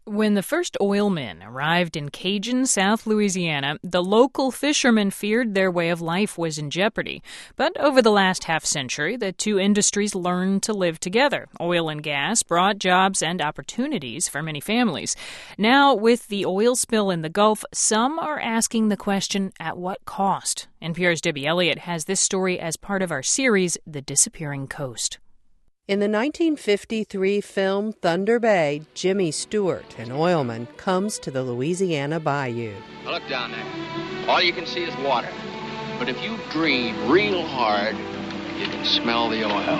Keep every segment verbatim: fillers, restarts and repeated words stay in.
When the first oilmen arrived in Cajun, South Louisiana, the local fishermen feared their way of life was in jeopardy. But over the last half-century, the two industries learned to live together. Oil and gas brought jobs and opportunities for many families. Now, with the oil spill in the Gulf, some are asking the question, at what cost? N P R's Debbie Elliott has this story as part of our series, The Disappearing Coast. In the nineteen fifty-three film Thunder Bay, Jimmy Stewart, an oilman, comes to the Louisiana bayou. Now look down there. All you can see is water. But if you dream real hard, you can smell the oil.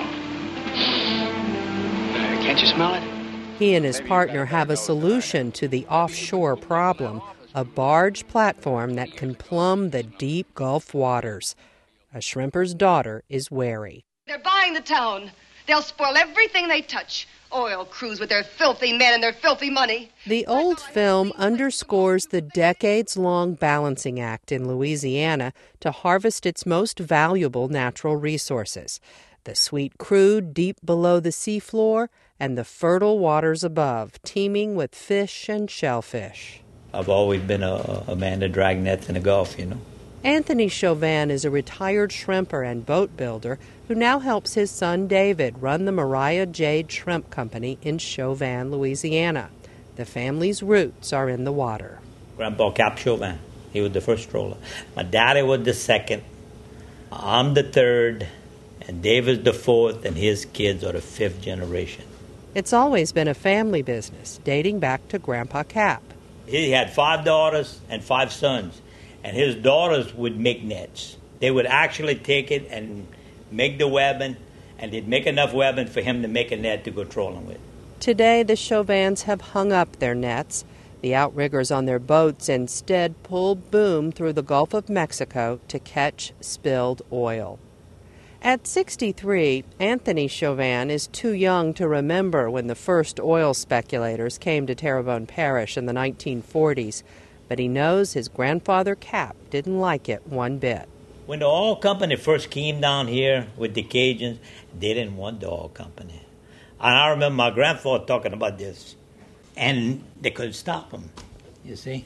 Uh, can't you smell it? He and his partner have a solution to the offshore problem, a barge platform that can plumb the deep Gulf waters. A shrimper's daughter is wary. They're buying the town. They'll spoil everything they touch. Oil crews with their filthy men and their filthy money. The old film underscores the decades-long balancing act in Louisiana to harvest its most valuable natural resources: the sweet crude deep below the seafloor and the fertile waters above, teeming with fish and shellfish. I've always been a, a man to drag nets in the Gulf, you know. Anthony Chauvin is a retired shrimper and boat builder who now helps his son David run the Mariah Jade Shrimp Company in Chauvin, Louisiana. The family's roots are in the water. Grandpa Cap Chauvin, he was the first trawler. My daddy was the second. I'm the third, and David's the fourth, and his kids are the fifth generation. It's always been a family business, dating back to Grandpa Cap. He had five daughters and five sons. And his daughters would make nets. They would actually take it and make the webbing, and they'd make enough webbing for him to make a net to go trolling with. Today, the Chauvins have hung up their nets. The outriggers on their boats instead pull boom through the Gulf of Mexico to catch spilled oil. At sixty-three, Anthony Chauvin is too young to remember when the first oil speculators came to Terrebonne Parish in the nineteen forties. But he knows his grandfather Cap didn't like it one bit. When the oil company first came down here with the Cajuns, they didn't want the oil company. And I remember my grandfather talking about this, and they couldn't stop him, you see.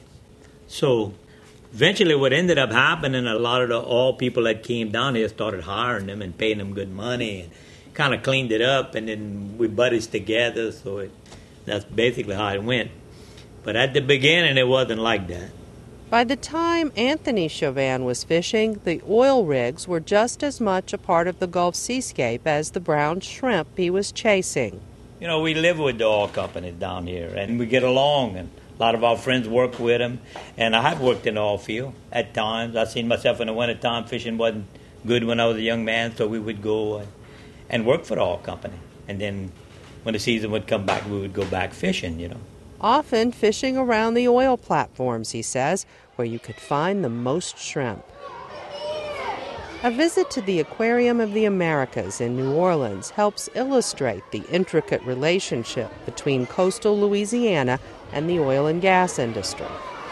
So eventually what ended up happening, a lot of the oil people that came down here started hiring them and paying them good money and kind of cleaned it up, and then we buddies together, so it, that's basically how it went. But at the beginning, it wasn't like that. By the time Anthony Chauvin was fishing, the oil rigs were just as much a part of the Gulf seascape as the brown shrimp he was chasing. You know, we live with the oil companies down here, and we get along, and a lot of our friends work with them. And I have worked in the oil field at times. I've seen myself in the wintertime. Fishing wasn't good when I was a young man, so we would go and, and work for the oil company. And then when the season would come back, we would go back fishing, you know. Often fishing around the oil platforms, he says, where you could find the most shrimp. A visit to the Aquarium of the Americas in New Orleans helps illustrate the intricate relationship between coastal Louisiana and the oil and gas industry.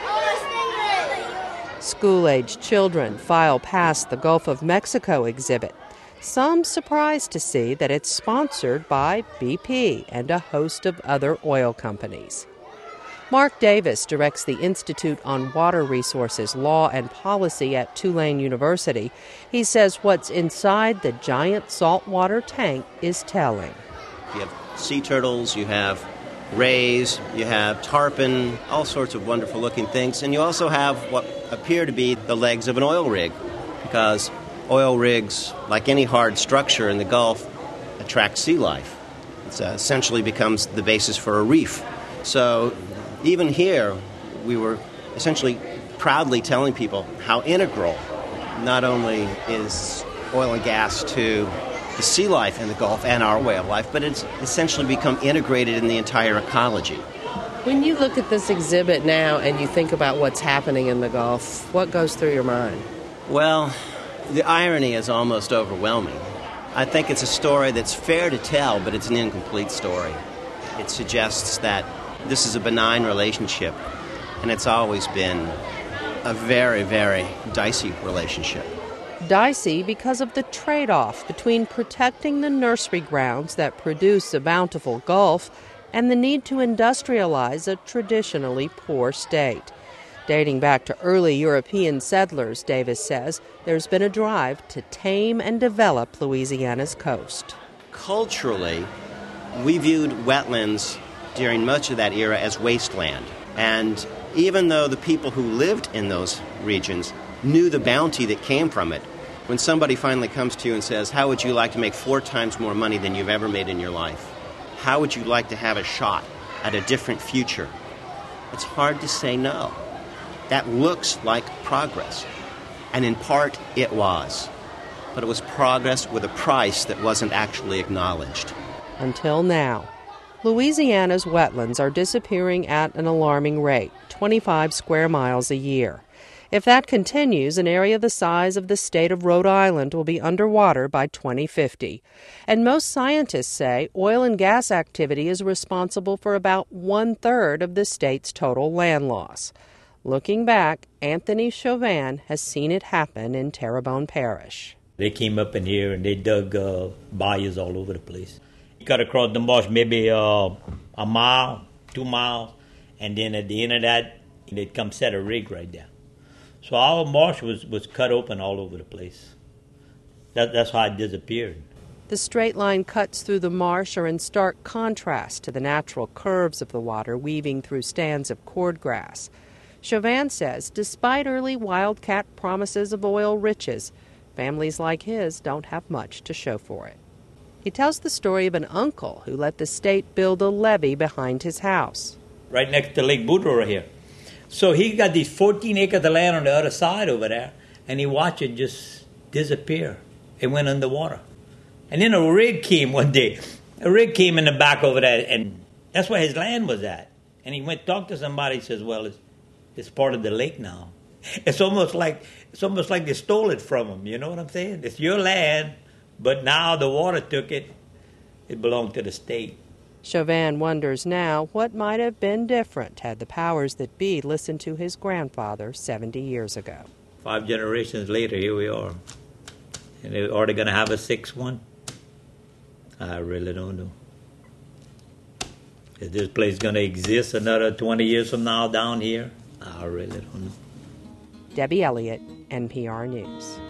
School-aged children file past the Gulf of Mexico exhibit, some surprised to see that it's sponsored by B P and a host of other oil companies. Mark Davis directs the Institute on Water Resources, Law and Policy at Tulane University. He says what's inside the giant saltwater tank is telling. You have sea turtles, you have rays, you have tarpon, all sorts of wonderful-looking things. And you also have what appear to be the legs of an oil rig, because oil rigs, like any hard structure in the Gulf, attract sea life. It uh, essentially becomes the basis for a reef. So even here, we were essentially proudly telling people how integral not only is oil and gas to the sea life in the Gulf and our way of life, but it's essentially become integrated in the entire ecology. When you look at this exhibit now and you think about what's happening in the Gulf, what goes through your mind? Well, the irony is almost overwhelming. I think it's a story that's fair to tell, but it's an incomplete story. It suggests that this is a benign relationship, and it's always been a very, very dicey relationship. Dicey because of the trade-off between protecting the nursery grounds that produce a bountiful Gulf and the need to industrialize a traditionally poor state. Dating back to early European settlers, Davis says, there's been a drive to tame and develop Louisiana's coast. Culturally, we viewed wetlands during much of that era as wasteland. And even though the people who lived in those regions knew the bounty that came from it, when somebody finally comes to you and says, how would you like to make four times more money than you've ever made in your life? How would you like to have a shot at a different future? It's hard to say no. That looks like progress. And in part, it was. But it was progress with a price that wasn't actually acknowledged. Until now. Louisiana's wetlands are disappearing at an alarming rate, twenty-five square miles a year. If that continues, an area the size of the state of Rhode Island will be underwater by twenty fifty. And most scientists say oil and gas activity is responsible for about one-third of the state's total land loss. Looking back, Anthony Chauvin has seen it happen in Terrebonne Parish. They came up in here and they dug uh, bayous all over the place. Cut across the marsh maybe uh, a mile, two miles, and then at the end of that, they'd come set a rig right there. So our marsh was, was cut open all over the place. That, that's how it disappeared. The straight line cuts through the marsh are in stark contrast to the natural curves of the water weaving through stands of cordgrass. Chauvin says despite early wildcat promises of oil riches, families like his don't have much to show for it. He tells the story of an uncle who let the state build a levee behind his house. Right next to Lake Boudreaux here. So he got these fourteen acres of land on the other side over there, and he watched it just disappear. It went underwater. And then a rig came one day. A rig came in the back over there, and that's where his land was at. And he went to talk to somebody. He says, well, it's, it's part of the lake now. It's almost like it's almost like they stole it from him. You know what I'm saying? It's your land, but now the water took it. It belonged to the state. Chauvin wonders now what might have been different had the powers that be listened to his grandfather seventy years ago. Five generations later, here we are. And they are they going to have a sixth one? I really don't know. Is this place going to exist another twenty years from now down here? I really don't know. Debbie Elliott, N P R News.